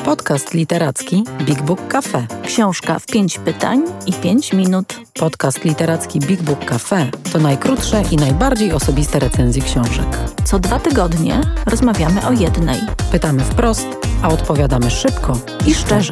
Podcast literacki Big Book Cafe. Książka w 5 pytań i 5 minut. Podcast literacki Big Book Cafe to najkrótsze i najbardziej osobiste recenzje książek. Co 2 tygodnie rozmawiamy o jednej. Pytamy wprost, a odpowiadamy szybko I szczerze.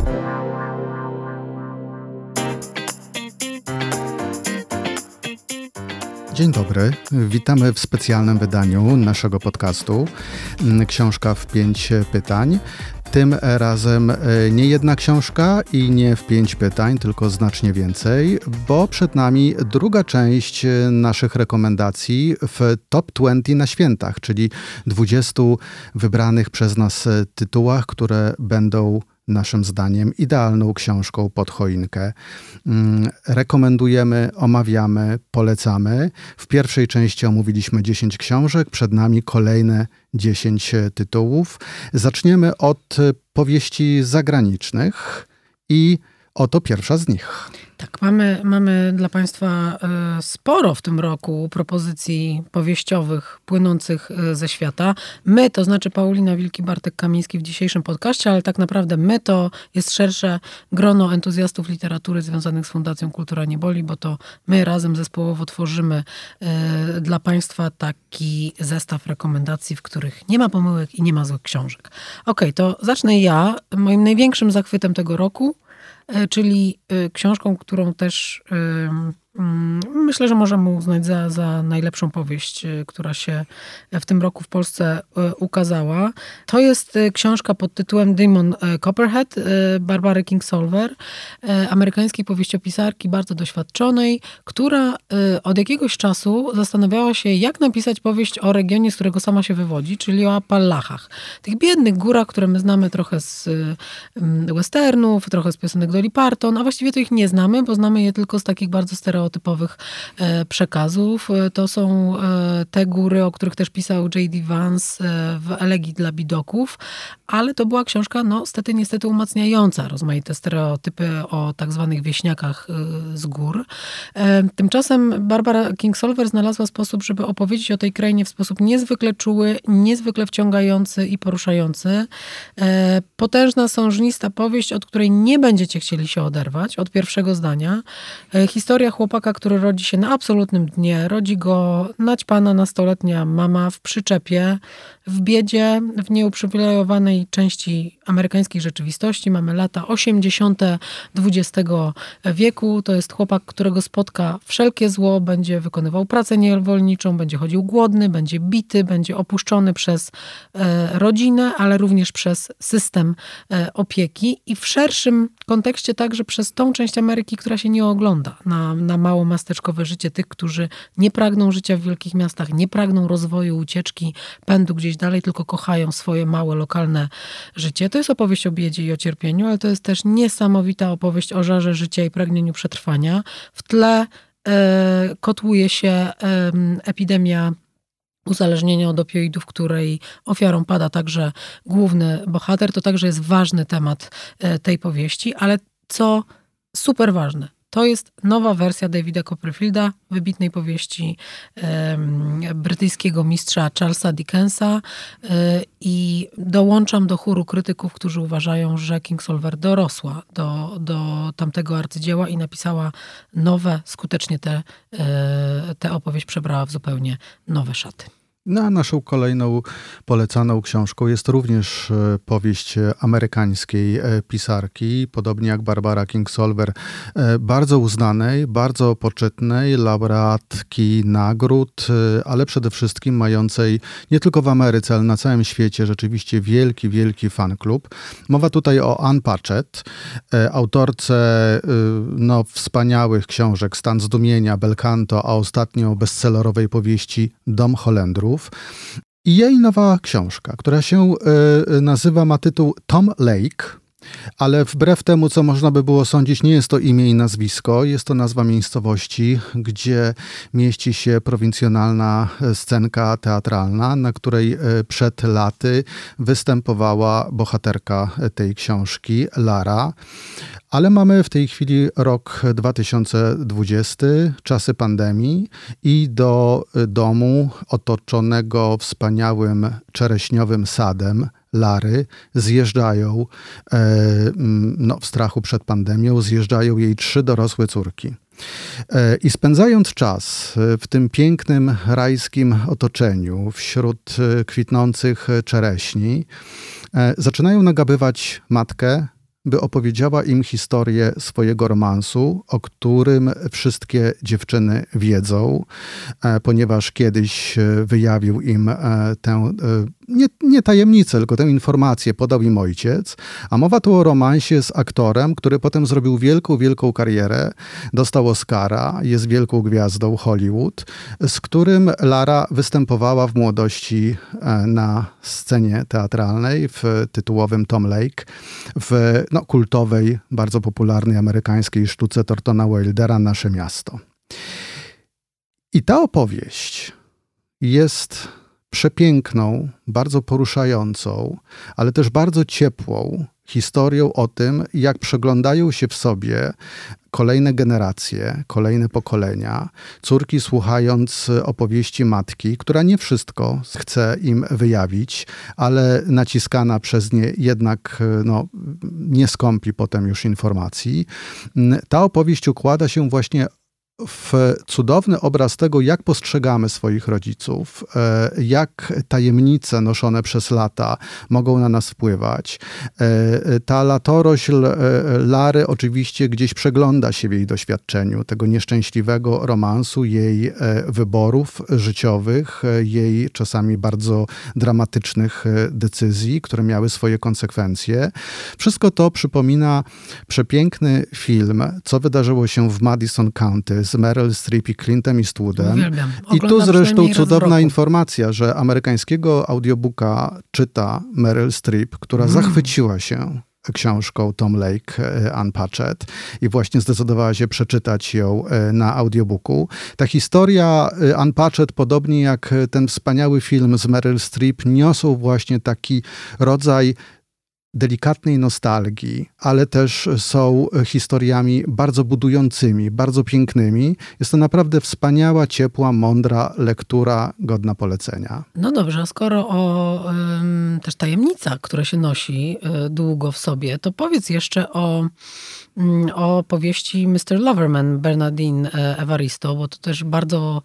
Dzień dobry, witamy w specjalnym wydaniu naszego podcastu Książka w 5 pytań. Tym razem nie jedna książka i nie w 5 pytań, tylko znacznie więcej, bo przed nami druga część naszych rekomendacji w Top 20 na świętach, czyli 20 wybranych przez nas tytułach, które będą naszym zdaniem idealną książką pod choinkę. Rekomendujemy, omawiamy, polecamy. W pierwszej części omówiliśmy 10 książek, przed nami kolejne 10 tytułów. Zaczniemy od powieści zagranicznych i oto pierwsza z nich. Tak, mamy dla Państwa sporo w tym roku propozycji powieściowych płynących ze świata. My, to znaczy Paulina Wilki, Bartek Kamiński w dzisiejszym podcaście, ale tak naprawdę my to jest szersze grono entuzjastów literatury związanych z Fundacją Kultura Nie Boli, bo to my razem zespołowo tworzymy dla Państwa taki zestaw rekomendacji, w których nie ma pomyłek i nie ma złych książek. Okej, to zacznę ja. Moim największym zachwytem tego roku, czyli książką, którą też myślę, że możemy uznać za najlepszą powieść, która się w tym roku w Polsce ukazała. To jest książka pod tytułem Demon Copperhead Barbary Kingsolver, amerykańskiej powieściopisarki bardzo doświadczonej, która od jakiegoś czasu zastanawiała się, jak napisać powieść o regionie, z którego sama się wywodzi, czyli o Appalachach. Tych biednych górach, które my znamy trochę z westernów, trochę z piosenek Dolly Parton, a właściwie to ich nie znamy, bo znamy je tylko z takich bardzo stereotypowych przekazów. To są te góry, o których też pisał J.D. Vance w Elegii dla Bidoków, ale to była książka niestety umacniająca rozmaite stereotypy o tak zwanych wieśniakach z gór. Tymczasem Barbara Kingsolver znalazła sposób, żeby opowiedzieć o tej krainie w sposób niezwykle czuły, niezwykle wciągający i poruszający. Potężna, sążnista powieść, od której nie będziecie chcieli się oderwać od pierwszego zdania. Historia chłopaka, który rodzi się na absolutnym dnie. Rodzi go naćpana nastoletnia mama w przyczepie, w biedzie, w nieuprzywilejowanej części amerykańskiej rzeczywistości. Mamy lata 80. XX wieku. To jest chłopak, którego spotka wszelkie zło, będzie wykonywał pracę niewolniczą, będzie chodził głodny, będzie bity, będzie opuszczony przez rodzinę, ale również przez system opieki i w szerszym kontekście także przez tą część Ameryki, która się nie ogląda na mało miasteczkowe życie tych, którzy nie pragną życia w wielkich miastach, nie pragną rozwoju, ucieczki, pędu gdzieś dalej, tylko kochają swoje małe, lokalne życie. To jest opowieść o biedzie i o cierpieniu, ale to jest też niesamowita opowieść o żarze życia i pragnieniu przetrwania. W tle kotłuje się epidemia uzależnienia od opioidów, której ofiarą pada także główny bohater. To także jest ważny temat tej powieści, ale co super ważne, to jest nowa wersja Davida Copperfielda, wybitnej powieści brytyjskiego mistrza Charlesa Dickensa i dołączam do chóru krytyków, którzy uważają, że Kingsolver dorosła do tamtego arcydzieła i napisała nowe, skutecznie tę opowieść przebrała w zupełnie nowe szaty. No, naszą kolejną polecaną książką jest również powieść amerykańskiej pisarki, podobnie jak Barbara Kingsolver, bardzo uznanej, bardzo poczytnej, laureatki nagród, ale przede wszystkim mającej nie tylko w Ameryce, ale na całym świecie rzeczywiście wielki, wielki fanklub. Mowa tutaj o Ann Patchett, autorce wspaniałych książek Stan zdumienia, Bel Canto, a ostatnio bestsellerowej powieści Dom Holendrów. I jej nowa książka, która się ma tytuł Tom Lake, ale wbrew temu, co można by było sądzić, nie jest to imię i nazwisko, jest to nazwa miejscowości, gdzie mieści się prowincjonalna scenka teatralna, na której przed laty występowała bohaterka tej książki, Lara. Ale mamy w tej chwili rok 2020, czasy pandemii i do domu otoczonego wspaniałym czereśniowym sadem Lary zjeżdżają, w strachu przed pandemią, zjeżdżają jej 3 dorosłe córki. I spędzając czas w tym pięknym, rajskim otoczeniu, wśród kwitnących czereśni, zaczynają nagabywać matkę, by opowiedziała im historię swojego romansu, o którym wszystkie dziewczyny wiedzą, ponieważ kiedyś wyjawił im tę, nie tajemnicę, tylko tę informację podał im ojciec, a mowa tu o romansie z aktorem, który potem zrobił wielką karierę, dostał Oscara, jest wielką gwiazdą Hollywood, z którym Lara występowała w młodości na scenie teatralnej w tytułowym Tom Lake, w kultowej, bardzo popularnej amerykańskiej sztuce Thorntona Wildera Nasze miasto. I ta opowieść jest przepiękną, bardzo poruszającą, ale też bardzo ciepłą historią o tym, jak przeglądają się w sobie kolejne generacje, kolejne pokolenia, córki słuchając opowieści matki, która nie wszystko chce im wyjawić, ale naciskana przez nie jednak nie skąpi potem już informacji. Ta opowieść układa się właśnie w cudowny obraz tego, jak postrzegamy swoich rodziców, jak tajemnice noszone przez lata mogą na nas wpływać. Ta latorośl Lary oczywiście gdzieś przegląda się w jej doświadczeniu, tego nieszczęśliwego romansu, jej wyborów życiowych, jej czasami bardzo dramatycznych decyzji, które miały swoje konsekwencje. Wszystko to przypomina przepiękny film, co wydarzyło się w Madison County, z Meryl Streep i Clintem Eastwoodem. I tu zresztą cudowna informacja, że amerykańskiego audiobooka czyta Meryl Streep, która zachwyciła się książką Tom Lake Unpatched i właśnie zdecydowała się przeczytać ją na audiobooku. Ta historia Unpatched, podobnie jak ten wspaniały film z Meryl Streep, niosą właśnie taki rodzaj delikatnej nostalgii, ale też są historiami bardzo budującymi, bardzo pięknymi. Jest to naprawdę wspaniała, ciepła, mądra lektura, godna polecenia. No dobrze, a skoro też tajemnica, która się nosi długo w sobie, to powiedz jeszcze o powieści Mr. Loverman Bernardine Evaristo, bo to też bardzo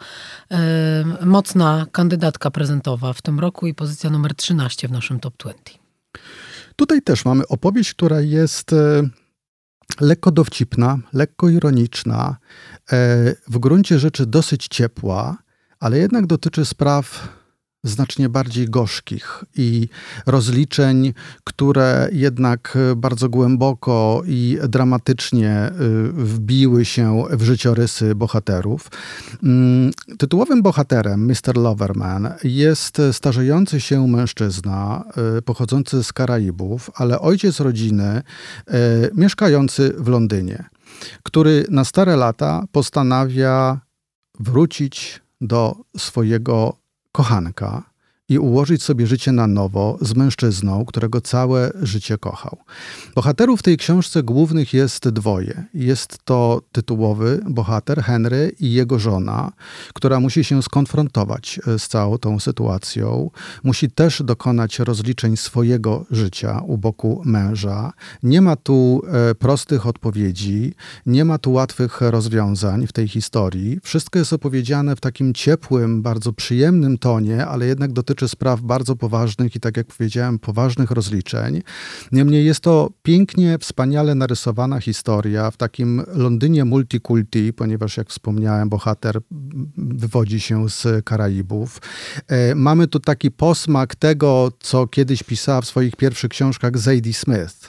mocna kandydatka prezentowa w tym roku i pozycja numer 13 w naszym Top 20. Tutaj też mamy opowieść, która jest lekko dowcipna, lekko ironiczna, w gruncie rzeczy dosyć ciepła, ale jednak dotyczy spraw znacznie bardziej gorzkich i rozliczeń, które jednak bardzo głęboko i dramatycznie wbiły się w życiorysy bohaterów. Tytułowym bohaterem, Mr. Loverman, jest starzejący się mężczyzna pochodzący z Karaibów, ale ojciec rodziny mieszkający w Londynie, który na stare lata postanawia wrócić do swojego kochanka i ułożyć sobie życie na nowo z mężczyzną, którego całe życie kochał. Bohaterów w tej książce głównych jest 2. Jest to tytułowy bohater Henry i jego żona, która musi się skonfrontować z całą tą sytuacją. Musi też dokonać rozliczeń swojego życia u boku męża. Nie ma tu prostych odpowiedzi, nie ma tu łatwych rozwiązań w tej historii. Wszystko jest opowiedziane w takim ciepłym, bardzo przyjemnym tonie, ale jednak dotyczy spraw bardzo poważnych i, tak jak powiedziałem, poważnych rozliczeń. Niemniej jest to pięknie, wspaniale narysowana historia w takim Londynie multikulti, ponieważ, jak wspomniałem, bohater wywodzi się z Karaibów. Mamy tu taki posmak tego, co kiedyś pisała w swoich pierwszych książkach Zadie Smith,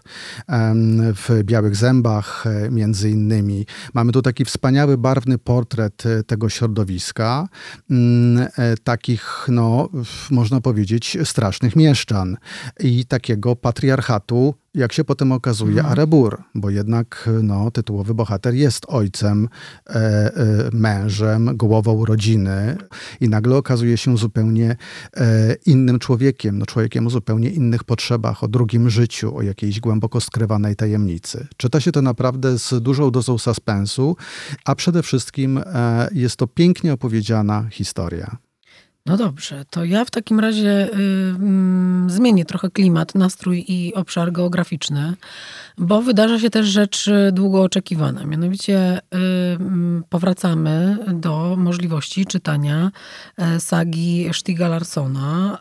w Białych zębach między innymi. Mamy tu taki wspaniały, barwny portret tego środowiska, takich, można powiedzieć, strasznych mieszczan i takiego patriarchatu, jak się potem okazuje, Arebur, bo jednak tytułowy bohater jest ojcem, mężem, głową rodziny i nagle okazuje się zupełnie innym człowiekiem, człowiekiem o zupełnie innych potrzebach, o drugim życiu, o jakiejś głęboko skrywanej tajemnicy. Czyta się to naprawdę z dużą dozą suspensu, a przede wszystkim jest to pięknie opowiedziana historia. No dobrze, to ja w takim razie zmienię trochę klimat, nastrój i obszar geograficzny, bo wydarza się też rzecz długo oczekiwana. Mianowicie powracamy do możliwości czytania sagi Stiga Larssona.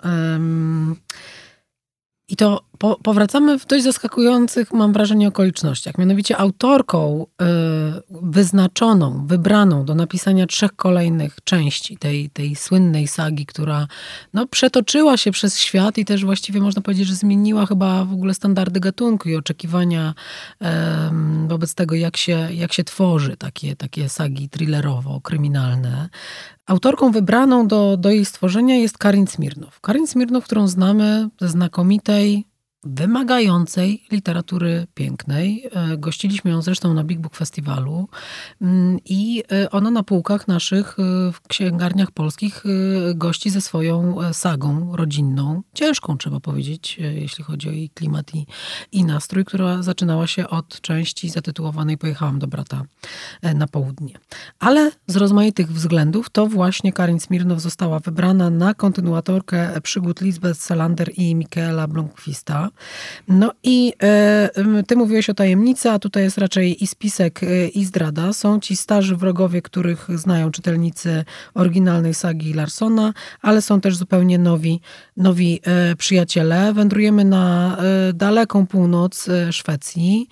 I to powracamy w dość zaskakujących, mam wrażenie, okolicznościach. Mianowicie autorką wyznaczoną, wybraną do napisania 3 kolejnych części tej słynnej sagi, która przetoczyła się przez świat i też właściwie można powiedzieć, że zmieniła chyba w ogóle standardy gatunku i oczekiwania wobec tego, jak się tworzy takie sagi thrillerowo-kryminalne. Autorką wybraną do jej stworzenia jest Karin Smirnow. Karin Smirnow, którą znamy ze znakomitej, wymagającej literatury pięknej. Gościliśmy ją zresztą na Big Book Festiwalu i ona na półkach naszych w księgarniach polskich gości ze swoją sagą rodzinną. Ciężką, trzeba powiedzieć, jeśli chodzi o jej klimat i nastrój, która zaczynała się od części zatytułowanej Pojechałam do brata na południe. Ale z rozmaitych względów to właśnie Karin Smirnow została wybrana na kontynuatorkę przygód Lisbeth Salander i Michaela Blomqvista. No i ty mówiłeś o tajemnicy, a tutaj jest raczej i spisek, i zdrada. Są ci starzy wrogowie, których znają czytelnicy oryginalnej sagi Larssona, ale są też zupełnie nowi przyjaciele. Wędrujemy na daleką północ Szwecji.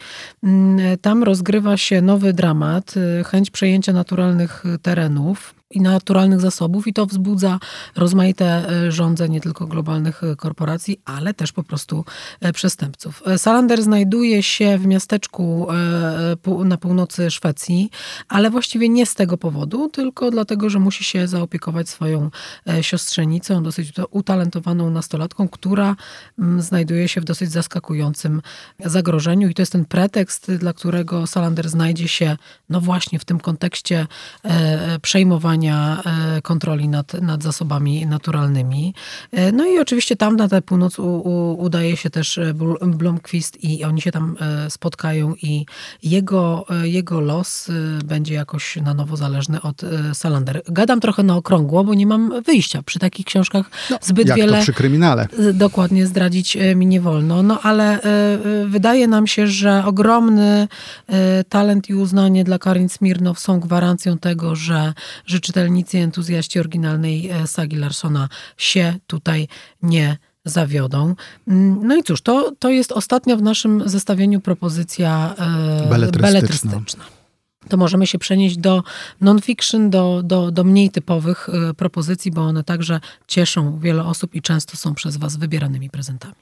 Tam rozgrywa się nowy dramat, chęć przejęcia naturalnych terenów i naturalnych zasobów i to wzbudza rozmaite żądze nie tylko globalnych korporacji, ale też po prostu przestępców. Salander znajduje się w miasteczku na północy Szwecji, ale właściwie nie z tego powodu, tylko dlatego, że musi się zaopiekować swoją siostrzenicą, dosyć utalentowaną nastolatką, która znajduje się w dosyć zaskakującym zagrożeniu i to jest ten pretekst, dla którego Salander znajdzie się właśnie w tym kontekście przejmowania kontroli nad zasobami naturalnymi. No i oczywiście tam na tę północ udaje się też Blomqvist i oni się tam spotkają i jego los będzie jakoś na nowo zależny od Salander. Gadam trochę na okrągło, bo nie mam wyjścia. Przy takich książkach zbyt jak wiele... to przy kryminale. Dokładnie zdradzić mi nie wolno. Ale wydaje nam się, że ogromny talent i uznanie dla Karin Smirnow są gwarancją tego, że czytelnicy i entuzjaści oryginalnej sagi Larssona się tutaj nie zawiodą. No i cóż, to jest ostatnia w naszym zestawieniu propozycja beletrystyczna. To możemy się przenieść do non-fiction, do mniej typowych propozycji, bo one także cieszą wiele osób i często są przez was wybieranymi prezentami.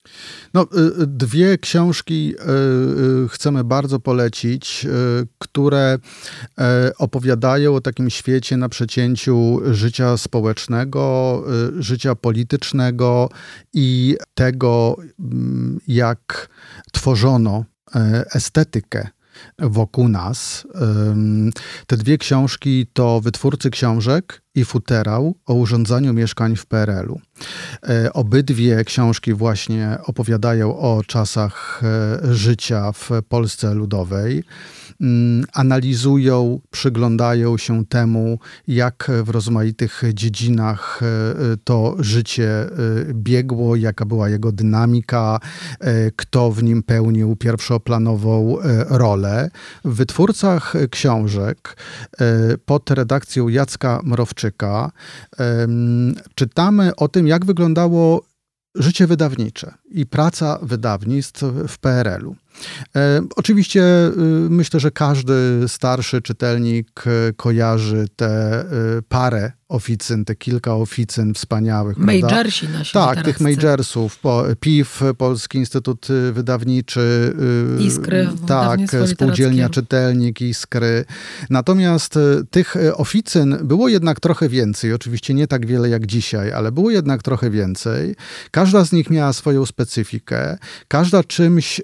2 książki chcemy bardzo polecić, które opowiadają o takim świecie na przecięciu życia społecznego, życia politycznego i tego, jak tworzono estetykę wokół nas. Te 2 książki to Wytwórcy książek i Futerał o urządzaniu mieszkań w PRL-u. Obydwie książki właśnie opowiadają o czasach życia w Polsce Ludowej. Analizują, przyglądają się temu, jak w rozmaitych dziedzinach to życie biegło, jaka była jego dynamika, kto w nim pełnił pierwszoplanową rolę. W Wytwórcach książek pod redakcją Jacka Mrowczyka czytamy o tym, jak wyglądało życie wydawnicze i praca wydawnictw w PRL-u. Oczywiście myślę, że każdy starszy czytelnik kojarzy tę parę oficyn, te kilka oficyn wspaniałych. Majorsi nasi tak, tych majorsów. PIF, Polski Instytut Wydawniczy. Iskry. Tak, Spółdzielnia Czytelnik, Iskry. Natomiast tych oficyn było jednak trochę więcej. Oczywiście nie tak wiele jak dzisiaj, ale było jednak trochę więcej. Każda z nich miała swoją specyfikę. Każda czymś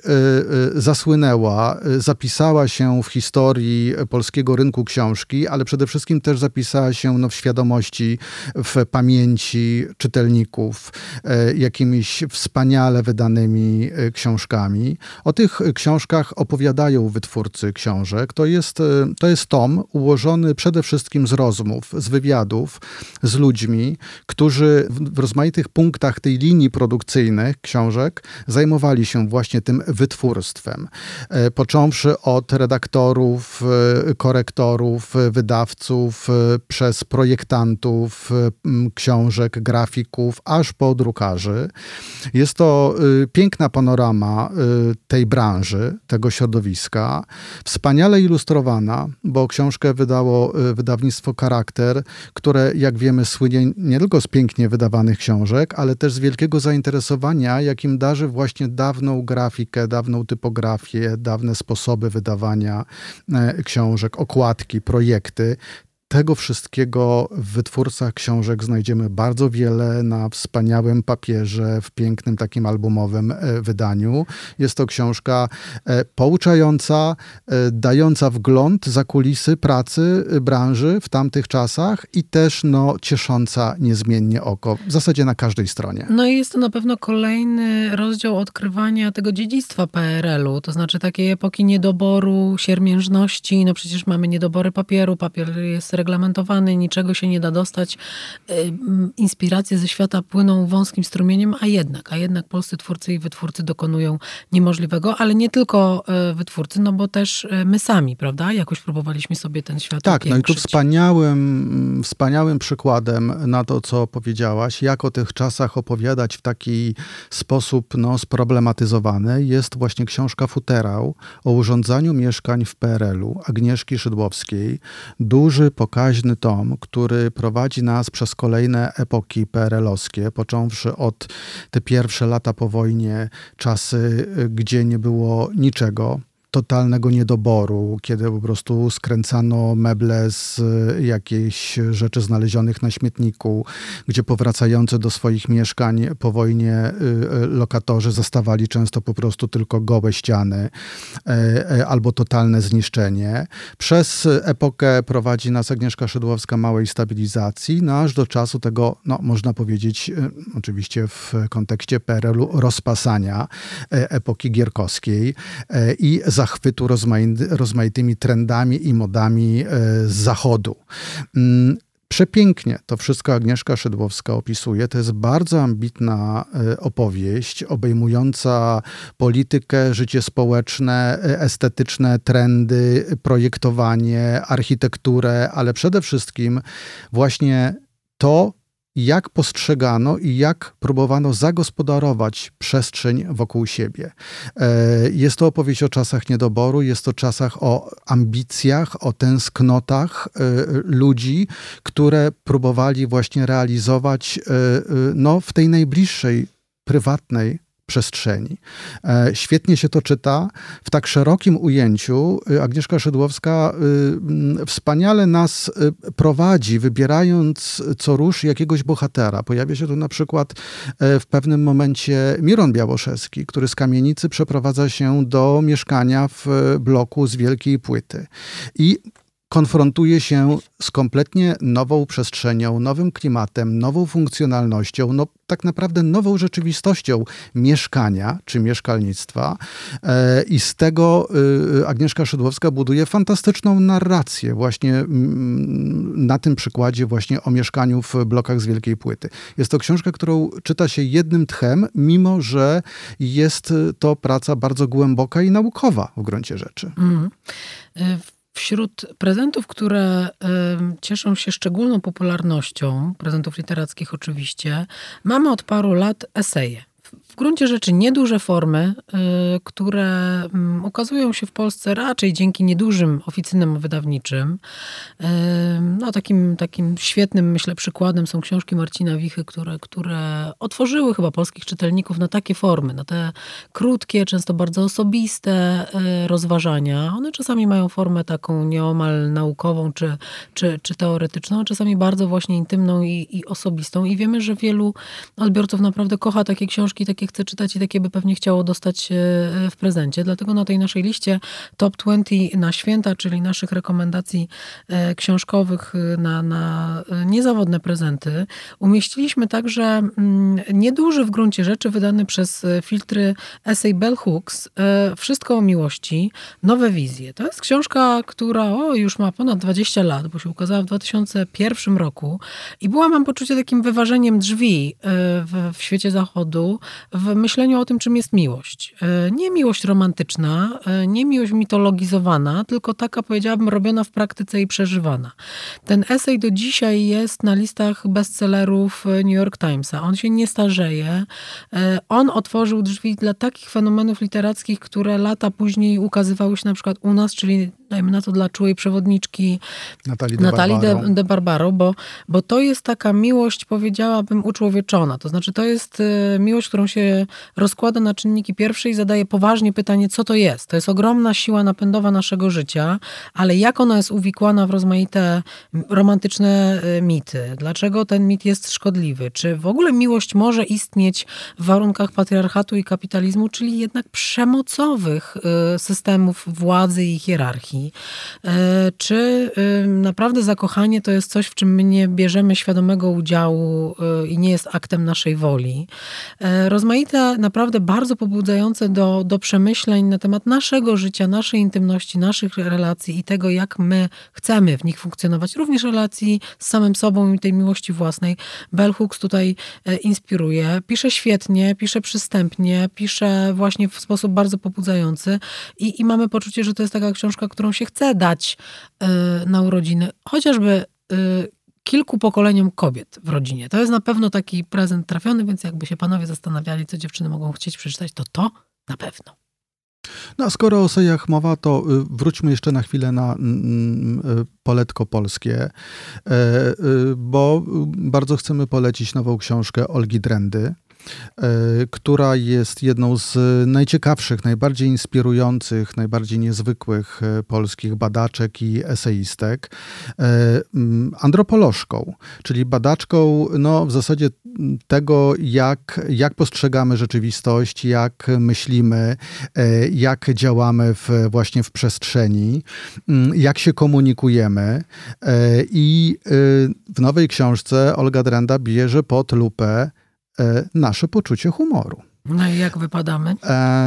zasłynęła, zapisała się w historii polskiego rynku książki, ale przede wszystkim też zapisała się w świadomości, w pamięci czytelników jakimiś wspaniale wydanymi książkami. O tych książkach opowiadają wytwórcy książek. To jest tom ułożony przede wszystkim z rozmów, z wywiadów z ludźmi, którzy w rozmaitych punktach tej linii produkcyjnych książek zajmowali się właśnie tym wytwórstwem. Począwszy od redaktorów, korektorów, wydawców, przez projektantów książek, grafików, aż po drukarzy. Jest to piękna panorama tej branży, tego środowiska. Wspaniale ilustrowana, bo książkę wydało wydawnictwo Charakter, które, jak wiemy, słynie nie tylko z pięknie wydawanych książek, ale też z wielkiego zainteresowania, jakim darzy właśnie dawną grafikę, dawną typografię, dawne sposoby wydawania książek, okładki, projekty. Tego wszystkiego w wytwórcach książek znajdziemy bardzo wiele na wspaniałym papierze, w pięknym takim albumowym wydaniu. Jest to książka pouczająca, dająca wgląd za kulisy pracy branży w tamtych czasach i też ciesząca niezmiennie oko, w zasadzie na każdej stronie. No i jest to na pewno kolejny rozdział odkrywania tego dziedzictwa PRL-u, to znaczy takiej epoki niedoboru, siermiężności. No przecież mamy niedobory papieru, papier jest reglamentowany, niczego się nie da dostać. Inspiracje ze świata płyną wąskim strumieniem, a jednak polscy twórcy i wytwórcy dokonują niemożliwego, ale nie tylko wytwórcy, no bo też my sami, prawda? Jakoś próbowaliśmy sobie ten świat upiększyć. No i tu wspaniałym przykładem na to, co powiedziałaś, jak o tych czasach opowiadać w taki sposób sproblematyzowany, jest właśnie książka Futerał o urządzaniu mieszkań w PRL-u Agnieszki Szydłowskiej. Duży, pokaźny tom, który prowadzi nas przez kolejne epoki PRL-owskie, począwszy od te pierwsze lata po wojnie, czasy, gdzie nie było niczego, totalnego niedoboru, kiedy po prostu skręcano meble z jakichś rzeczy znalezionych na śmietniku, gdzie powracający do swoich mieszkań po wojnie lokatorzy zastawali często po prostu tylko gołe ściany albo totalne zniszczenie. Przez epokę prowadzi nas Agnieszka Szydłowska małej stabilizacji, aż do czasu tego, można powiedzieć, oczywiście w kontekście PRL-u, rozpasania epoki gierkowskiej i zachwytu rozmaitymi trendami i modami z zachodu. Przepięknie to wszystko Agnieszka Szydłowska opisuje. To jest bardzo ambitna opowieść, obejmująca politykę, życie społeczne, estetyczne trendy, projektowanie, architekturę, ale przede wszystkim właśnie to, jak postrzegano i jak próbowano zagospodarować przestrzeń wokół siebie. Jest to opowieść o czasach niedoboru, jest to czasach o ambicjach, o tęsknotach ludzi, które próbowali właśnie realizować w tej najbliższej, prywatnej przestrzeni. Świetnie się to czyta. W tak szerokim ujęciu Agnieszka Szydłowska wspaniale nas prowadzi, wybierając co rusz jakiegoś bohatera. Pojawia się tu na przykład w pewnym momencie Miron Białoszewski, który z kamienicy przeprowadza się do mieszkania w bloku z Wielkiej Płyty. I konfrontuje się z kompletnie nową przestrzenią, nowym klimatem, nową funkcjonalnością, tak naprawdę nową rzeczywistością mieszkania czy mieszkalnictwa. I z tego Agnieszka Szydłowska buduje fantastyczną narrację właśnie na tym przykładzie właśnie o mieszkaniu w blokach z Wielkiej Płyty. Jest to książka, którą czyta się jednym tchem, mimo że jest to praca bardzo głęboka i naukowa w gruncie rzeczy. Wśród prezentów, które cieszą się szczególną popularnością, prezentów literackich oczywiście, mamy od paru lat eseje. w gruncie rzeczy nieduże formy, które ukazują się w Polsce raczej dzięki niedużym oficynom wydawniczym. No, takim świetnym, myślę, przykładem są książki Marcina Wichy, które otworzyły chyba polskich czytelników na takie formy, na te krótkie, często bardzo osobiste rozważania. One czasami mają formę taką nieomal naukową czy teoretyczną, a czasami bardzo właśnie intymną i osobistą. I wiemy, że wielu odbiorców naprawdę kocha takie książki, takie chce czytać i takie by pewnie chciało dostać w prezencie. Dlatego na tej naszej liście Top 20 na święta, czyli naszych rekomendacji książkowych na niezawodne prezenty, umieściliśmy także nieduży w gruncie rzeczy, wydany przez Filtry esej Bell Hooks, Wszystko o miłości, nowe wizje. To jest książka, która już ma ponad 20 lat, bo się ukazała w 2001 roku i była, mam poczucie, takim wyważeniem drzwi w świecie zachodu, w myśleniu o tym, czym jest miłość. Nie miłość romantyczna, nie miłość mitologizowana, tylko taka, powiedziałabym, robiona w praktyce i przeżywana. Ten esej do dzisiaj jest na listach bestsellerów New York Timesa. On się nie starzeje. On otworzył drzwi dla takich fenomenów literackich, które lata później ukazywały się na przykład u nas, czyli dajmy na to dla czułej przewodniczki Natalii de Barbaro, bo to jest taka miłość, powiedziałabym, uczłowieczona. To znaczy, to jest miłość, którą się rozkłada na czynniki pierwsze i zadaje poważnie pytanie, co to jest. To jest ogromna siła napędowa naszego życia, ale jak ona jest uwikłana w rozmaite romantyczne mity? Dlaczego ten mit jest szkodliwy? Czy w ogóle miłość może istnieć w warunkach patriarchatu i kapitalizmu, czyli jednak przemocowych systemów władzy i hierarchii? Czy naprawdę zakochanie to jest coś, w czym my nie bierzemy świadomego udziału i nie jest aktem naszej woli? Rozmaite, naprawdę bardzo pobudzające do przemyśleń na temat naszego życia, naszej intymności, naszych relacji i tego, jak my chcemy w nich funkcjonować. Również relacji z samym sobą i tej miłości własnej. Bell Hooks tutaj inspiruje. Pisze świetnie, pisze przystępnie, pisze właśnie w sposób bardzo pobudzający i mamy poczucie, że to jest taka książka, którą się chce dać na urodziny, chociażby kilku pokoleniom kobiet w rodzinie. To jest na pewno taki prezent trafiony, więc jakby się panowie zastanawiali, co dziewczyny mogą chcieć przeczytać, to na pewno. No a skoro o esejach mowa, to wróćmy jeszcze na chwilę na poletko polskie, bo bardzo chcemy polecić nową książkę Olgi Drendy, która jest jedną z najciekawszych, najbardziej inspirujących, najbardziej niezwykłych polskich badaczek i eseistek. Antropolożką, czyli badaczką w zasadzie tego, jak postrzegamy rzeczywistość, jak myślimy, jak działamy właśnie w przestrzeni, jak się komunikujemy. I w nowej książce Olga Drenda bierze pod lupę nasze poczucie humoru. No i jak wypadamy?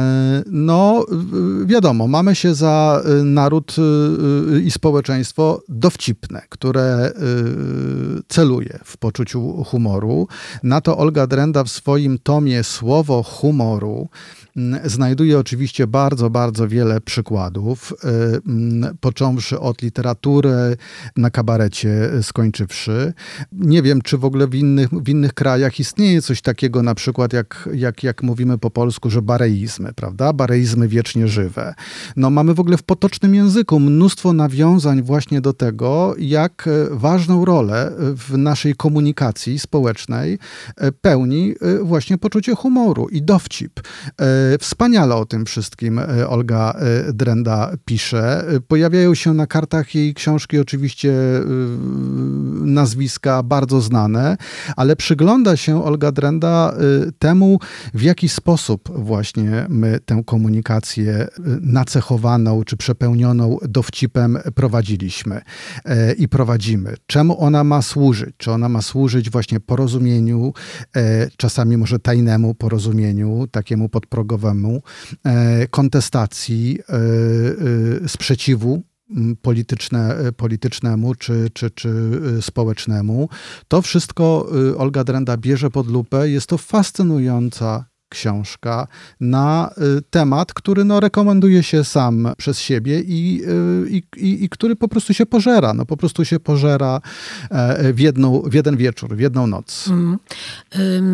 Wiadomo, mamy się za naród i społeczeństwo dowcipne, które celuje w poczuciu humoru. Na to Olga Drenda w swoim tomie Słowo humoru znajduje oczywiście bardzo, bardzo wiele przykładów, począwszy od literatury, na kabarecie skończywszy. Nie wiem, czy w ogóle w innych krajach istnieje coś takiego, na przykład jak mówimy po polsku, że bareizmy, prawda? Bareizmy wiecznie żywe. Mamy w ogóle w potocznym języku mnóstwo nawiązań właśnie do tego, jak ważną rolę w naszej komunikacji społecznej pełni właśnie poczucie humoru i dowcip. Wspaniale o tym wszystkim Olga Drenda pisze. Pojawiają się na kartach jej książki oczywiście nazwiska bardzo znane, ale przygląda się Olga Drenda temu, w jaki sposób właśnie my tę komunikację nacechowaną czy przepełnioną dowcipem prowadziliśmy i prowadzimy. Czemu ona ma służyć? Czy ona ma służyć właśnie porozumieniu, czasami może tajnemu porozumieniu, takiemu podprogowemu, kontestacji, sprzeciwu politycznemu czy społecznemu. To wszystko Olga Drenda bierze pod lupę. Jest to fascynująca książka na temat, który rekomenduje się sam przez siebie i który po prostu się pożera. Po prostu się pożera w jeden wieczór, w jedną noc.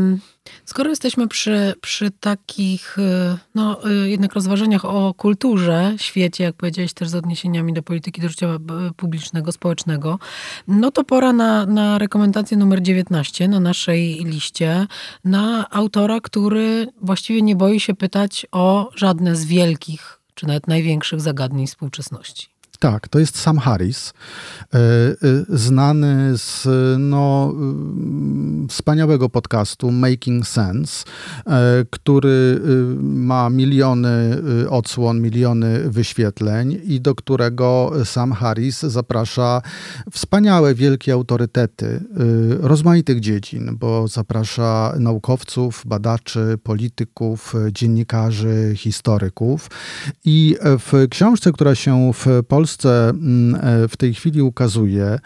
Skoro jesteśmy przy takich jednak rozważaniach o kulturze, świecie, jak powiedziałeś, też z odniesieniami do polityki, do życia publicznego, społecznego, no to pora na rekomendację numer 19 na naszej liście, na autora, który właściwie nie boi się pytać o żadne z wielkich, czy nawet największych zagadnień współczesności. Tak, to jest Sam Harris, znany z wspaniałego podcastu Making Sense, który ma miliony odsłon, miliony wyświetleń i do którego Sam Harris zaprasza wspaniałe, wielkie autorytety rozmaitych dziedzin, bo zaprasza naukowców, badaczy, polityków, dziennikarzy, historyków. I w książce, która się w Polsce w tej chwili ukazuje,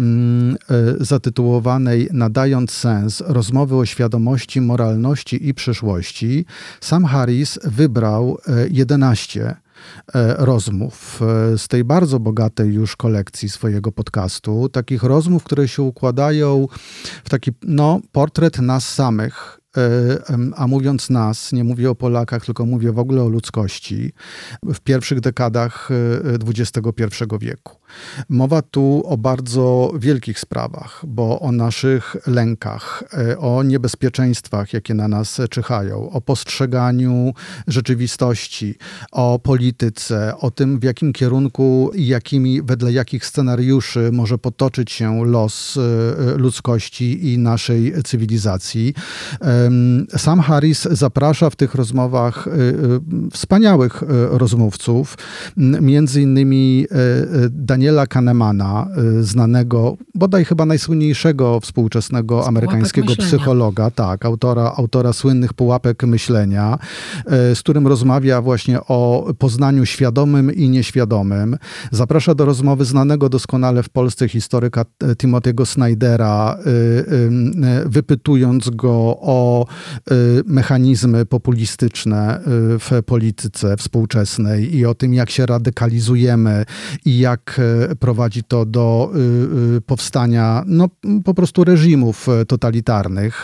zatytułowanej Nadając sens, rozmowy o świadomości, moralności i przyszłości, Sam Harris wybrał 11 rozmów z tej bardzo bogatej już kolekcji swojego podcastu. Takich rozmów, które się układają w taki portret nas samych. A mówiąc nas, nie mówię o Polakach, tylko mówię w ogóle o ludzkości w pierwszych dekadach XXI wieku. Mowa tu o bardzo wielkich sprawach, bo o naszych lękach, o niebezpieczeństwach, jakie na nas czyhają, o postrzeganiu rzeczywistości, o polityce, o tym, w jakim kierunku i wedle jakich scenariuszy może potoczyć się los ludzkości i naszej cywilizacji. Sam Harris zaprasza w tych rozmowach wspaniałych rozmówców, między innymi Daniela Kahnemana, znanego, bodaj chyba najsłynniejszego współczesnego amerykańskiego psychologa, tak, autora słynnych pułapek myślenia, z którym rozmawia właśnie o poznaniu świadomym i nieświadomym. Zaprasza do rozmowy znanego doskonale w Polsce historyka Timothy'ego Snydera, wypytując go o mechanizmy populistyczne w polityce współczesnej i o tym, jak się radykalizujemy i jak prowadzi to do powstania po prostu reżimów totalitarnych.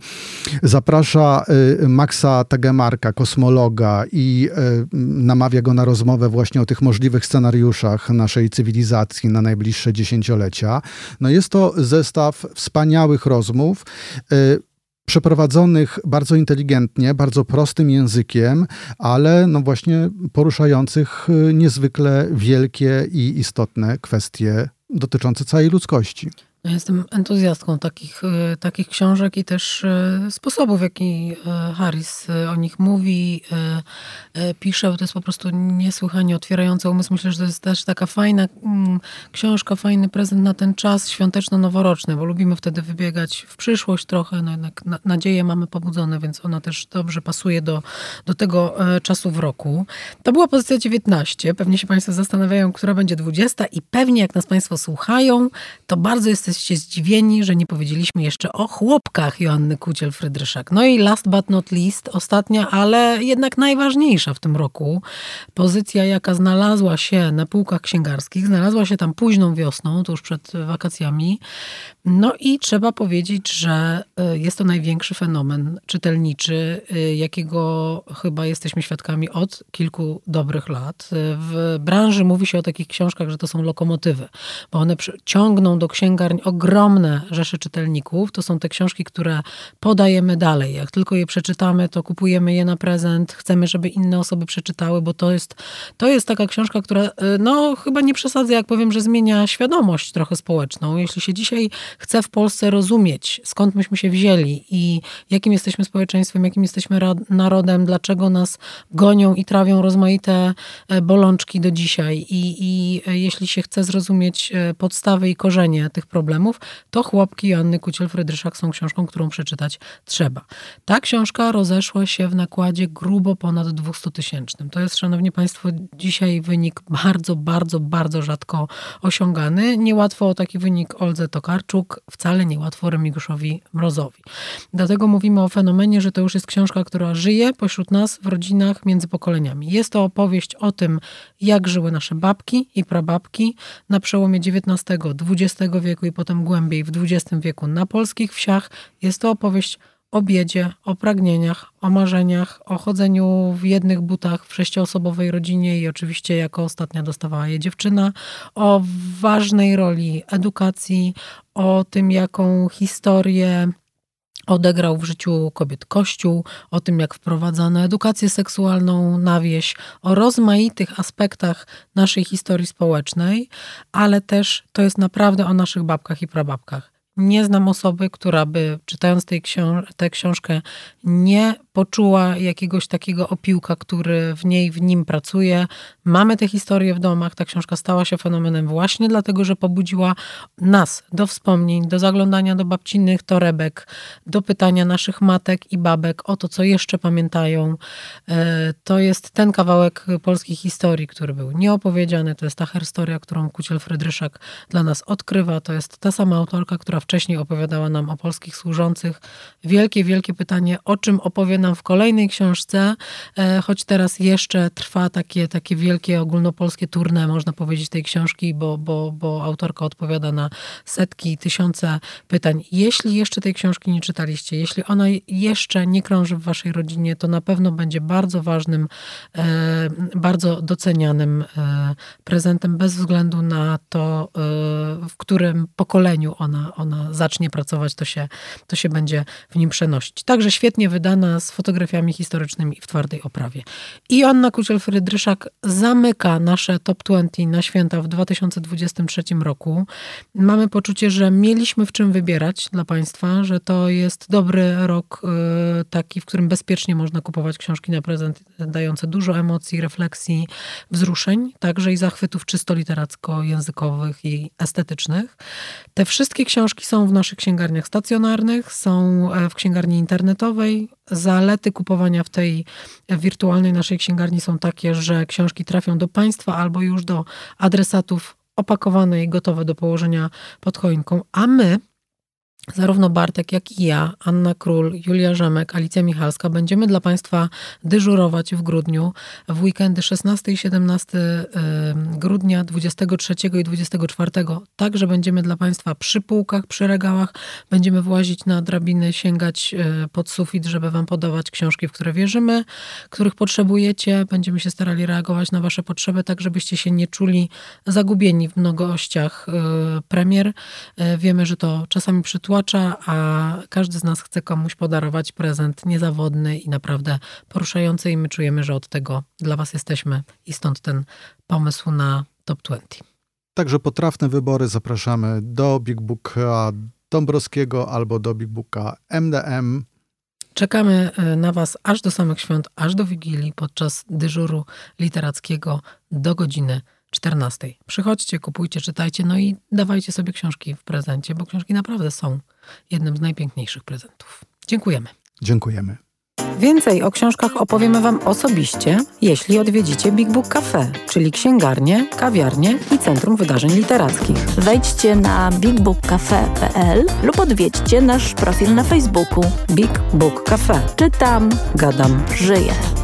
Zaprasza Maxa Tegmarka, kosmologa, i namawia go na rozmowę właśnie o tych możliwych scenariuszach naszej cywilizacji na najbliższe dziesięciolecia. Jest to zestaw wspaniałych rozmów, przeprowadzonych bardzo inteligentnie, bardzo prostym językiem, ale właśnie poruszających niezwykle wielkie i istotne kwestie dotyczące całej ludzkości. Ja jestem entuzjastką takich książek i też sposobów, w jaki Harris o nich mówi, pisze, bo to jest po prostu niesłychanie otwierające umysł. Myślę, że to jest też taka fajna książka, fajny prezent na ten czas świąteczno-noworoczny, bo lubimy wtedy wybiegać w przyszłość trochę, jednak nadzieje mamy pobudzone, więc ona też dobrze pasuje do tego czasu w roku. To była pozycja 19. Pewnie się Państwo zastanawiają, która będzie 20 i pewnie jak nas Państwo słuchają, to bardzo jesteście zdziwieni, że nie powiedzieliśmy jeszcze o chłopkach Joanny Kuciel-Frydryszak. I last but not least, ostatnia, ale jednak najważniejsza w tym roku pozycja, jaka znalazła się na półkach księgarskich, znalazła się tam późną wiosną, tuż przed wakacjami. I trzeba powiedzieć, że jest to największy fenomen czytelniczy, jakiego chyba jesteśmy świadkami od kilku dobrych lat. W branży mówi się o takich książkach, że to są lokomotywy, bo one ciągną do księgarni ogromne rzesze czytelników. To są te książki, które podajemy dalej. Jak tylko je przeczytamy, to kupujemy je na prezent. Chcemy, żeby inne osoby przeczytały, bo to jest taka książka, która chyba nie przesadzę, jak powiem, że zmienia świadomość trochę społeczną. Jeśli się dzisiaj chce w Polsce rozumieć, skąd myśmy się wzięli i jakim jesteśmy społeczeństwem, jakim jesteśmy narodem, dlaczego nas gonią i trawią rozmaite bolączki do dzisiaj i jeśli się chce zrozumieć podstawy i korzenie tych problemów, to Chłopki Joanny Kuciel-Frydryszak są książką, którą przeczytać trzeba. Ta książka rozeszła się w nakładzie grubo ponad 200-tysięcznym. To jest, szanowni Państwo, dzisiaj wynik bardzo, bardzo, bardzo rzadko osiągany. Niełatwo o taki wynik Oldze Tokarczuk, wcale niełatwo Remigiuszowi Mrozowi. Dlatego mówimy o fenomenie, że to już jest książka, która żyje pośród nas w rodzinach między pokoleniami. Jest to opowieść o tym, jak żyły nasze babki i prababki na przełomie XIX, XX wieku i potem głębiej w XX wieku na polskich wsiach. Jest to opowieść o biedzie, o pragnieniach, o marzeniach, o chodzeniu w jednych butach w 6-osobowej rodzinie i oczywiście jako ostatnia dostawała je dziewczyna, o ważnej roli edukacji, o tym, jaką historię odegrał w życiu kobiet Kościół, o tym, jak wprowadzano edukację seksualną na wieś, o rozmaitych aspektach naszej historii społecznej, ale też to jest naprawdę o naszych babkach i prababkach. Nie znam osoby, która by, czytając tę książkę, nie poczuła jakiegoś takiego opiłka, który w nim pracuje. Mamy te historie w domach. Ta książka stała się fenomenem właśnie dlatego, że pobudziła nas do wspomnień, do zaglądania do babcinnych torebek, do pytania naszych matek i babek o to, co jeszcze pamiętają. To jest ten kawałek polskiej historii, który był nieopowiedziany. To jest ta herstoria, którą Kuciel-Frydryszak dla nas odkrywa. To jest ta sama autorka, która wcześniej opowiadała nam o polskich służących. Wielkie, wielkie pytanie, o czym opowie nam w kolejnej książce, choć teraz jeszcze trwa takie wielkie ogólnopolskie tournée, można powiedzieć, tej książki, bo autorka odpowiada na setki, tysiące pytań. Jeśli jeszcze tej książki nie czytaliście, jeśli ona jeszcze nie krąży w waszej rodzinie, to na pewno będzie bardzo ważnym, bardzo docenianym prezentem, bez względu na to, w którym pokoleniu ona zacznie pracować, to się będzie w nim przenosić. Także świetnie wydana, z fotografiami historycznymi w twardej oprawie. I Joanna Kuciel-Frydryszak zamyka nasze Top 20 na święta w 2023 roku. Mamy poczucie, że mieliśmy w czym wybierać dla Państwa, że to jest dobry rok taki, w którym bezpiecznie można kupować książki na prezent, dające dużo emocji, refleksji, wzruszeń, także i zachwytów czysto literacko-językowych i estetycznych. Te wszystkie książki są w naszych księgarniach stacjonarnych, są w księgarni internetowej. Zalety kupowania w tej wirtualnej naszej księgarni są takie, że książki trafią do Państwa albo już do adresatów opakowane i gotowe do położenia pod choinką, a my, zarówno Bartek, jak i ja, Anna Król, Julia Rzemek, Alicja Michalska, będziemy dla Państwa dyżurować w grudniu, w weekendy 16 i 17 grudnia, 23 i 24. Także będziemy dla Państwa przy półkach, przy regałach, będziemy włazić na drabiny, sięgać pod sufit, żeby Wam podawać książki, w które wierzymy, których potrzebujecie. Będziemy się starali reagować na Wasze potrzeby, tak żebyście się nie czuli zagubieni w mnogościach premier. Wiemy, że to czasami przytłacza, a każdy z nas chce komuś podarować prezent niezawodny i naprawdę poruszający i my czujemy, że od tego dla Was jesteśmy i stąd ten pomysł na Top 20. Także po trafne wybory zapraszamy do Big Booka Dąbrowskiego albo do Big Booka MDM. Czekamy na Was aż do samych świąt, aż do Wigilii podczas dyżuru literackiego do godziny 14. Przychodźcie, kupujcie, czytajcie, no i dawajcie sobie książki w prezencie, bo książki naprawdę są jednym z najpiękniejszych prezentów. Dziękujemy. Dziękujemy. Więcej o książkach opowiemy Wam osobiście, jeśli odwiedzicie Big Book Cafe, czyli księgarnię, kawiarnię i Centrum Wydarzeń Literackich. Wejdźcie na bigbookcafe.pl lub odwiedźcie nasz profil na Facebooku. Big Book Cafe. Czytam, Gadam, żyję.